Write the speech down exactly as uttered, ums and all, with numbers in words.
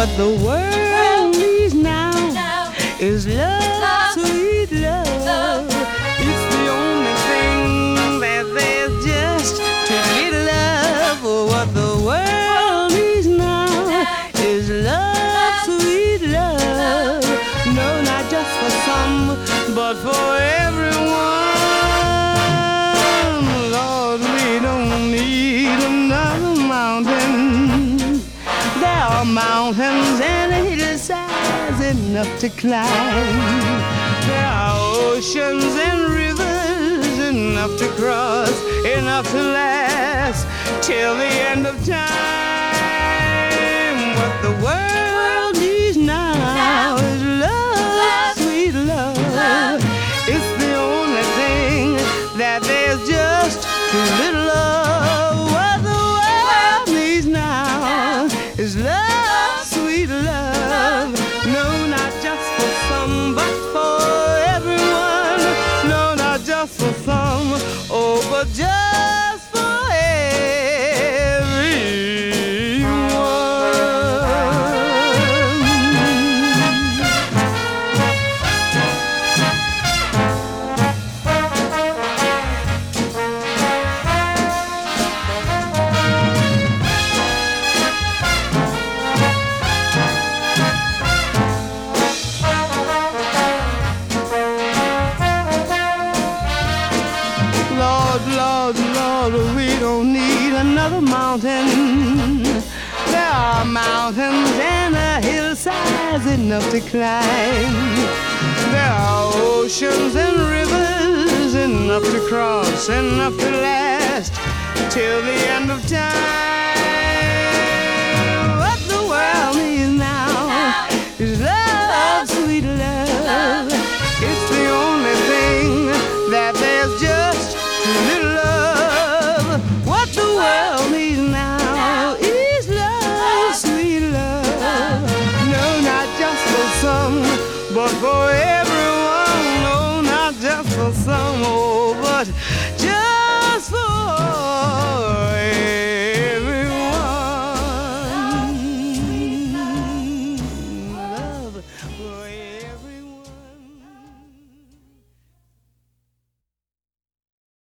What the world needs now is love, sweet love. It's the only thing that there's just too little of. What the world needs now is love, sweet love. No, not just for some, but for everyone. Lord, we don't need another mountain. There are mountains and hillsides enough to climb. There are oceans and rivers enough to cross, enough to last till the end of time. What the world needs now is love, sweet love. It's the only thing that there's just too little of. What the world needs now is love, sweet love. No, not just for some, but for everyone. No, not just for some, oh, but just for Lord, Lord, Lord, we don't need another mountain. There are mountains and a hillsides enough to climb. There are oceans and rivers enough to cross, enough to last till the end of time.